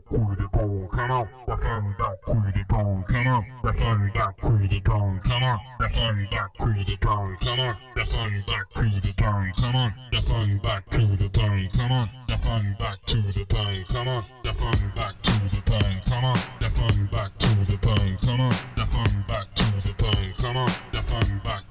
Quidipon, come on, the fun that Quidipon, come on, the fun that Quidipon, come on, the fun that Quidipon, come on, the fun that Quidipon, come on, the fun back to the town, come on, the fun back to the town, come on, the fun back to the town, come on, the fun back to the town, come on, the fun back to the town, come on, the fun back